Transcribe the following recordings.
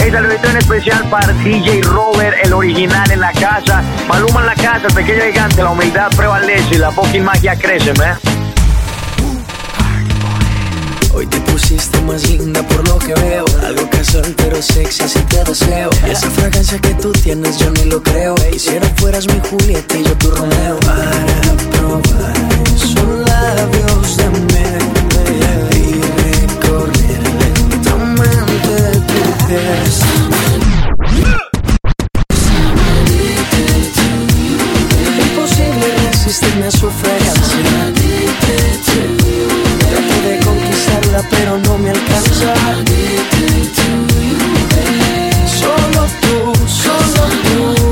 Hey, saludito en especial para DJ Robert, el original en la casa. Maluma en la casa, el pequeño gigante. La humildad prevalece y la fucking magia crece, man. Hoy te pusiste más linda por lo que veo. Algo casual pero sexy, así te deseo. Esa fragancia que tú tienes yo ni lo creo. Quisiera fueras mi Julieta y yo tu Romeo. Para probar esos labios de miel y recorrer lentamente tu pies. Imposible resistirme a su fragancia. Trato de conquistarla pero no me alcanza. Solo tú, solo tú.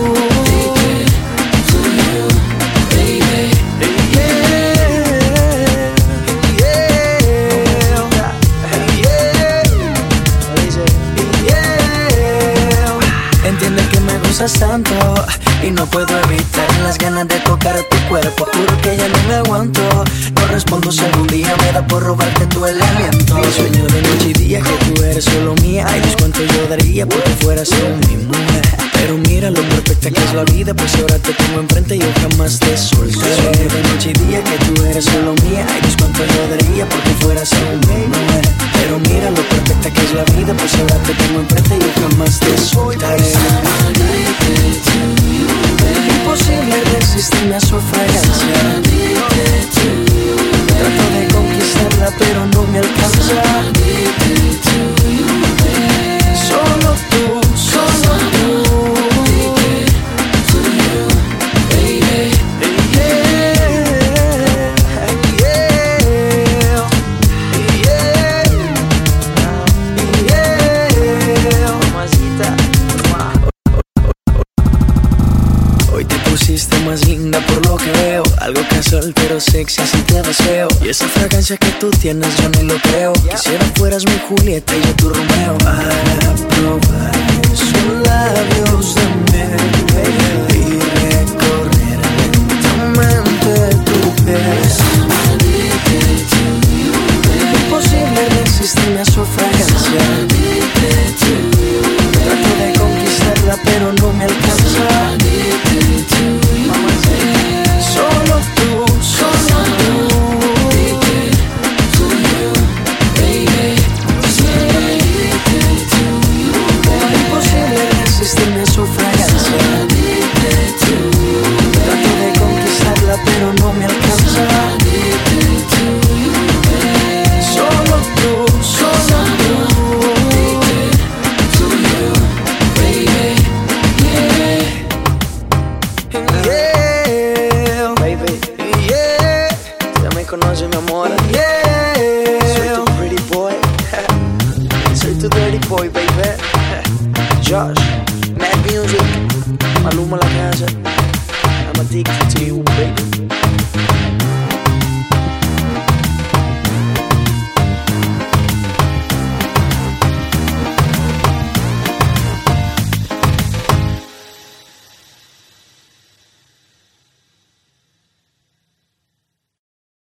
Entiende que me gustas tanto y no puedo evitar las ganas de tocar tu cuerpo. Juro que ya no me aguanto. No respondo si algún día me da por robarte tu el aliento. Sueño de noche y día que tú eres solo mía. Ay, Dios, cuánto yo daría porque fueras mi mujer. Pero mira lo perfecta que es la vida, pues ahora te tengo enfrente y yo jamás te soltaré. Sueño de noche y día que tú eres solo mía. Ay, Dios, cuánto yo daría porque fueras mi mujer. Pero mira lo perfecta que es la vida, pues ahora te tengo enfrente y yo jamás te soltaré. Imposible resistirme a su fragancia. Trato de conquistarla pero no me alcanza. Solo tú, solo tú. Más linda por lo que veo. Algo casual pero sexy, así te deseo. Y esa fragancia que tú tienes yo no lo creo. Quisiera fueras mi Julieta y yo tu Romeo. Para probar esos labios de miel y recorrer lentamente tu pies. Imposible resistirme a su fragancia. Trato de conquistarla pero no me alcanza. Solo tú, solo tú. Imposible resistirme a su fragancia. Trato de conquistarla pero no me alcanza. Solo tú, solo tú. Conoce mi amor, yeah. Soy tu pretty boy. Soy tu dirty boy, baby. Josh.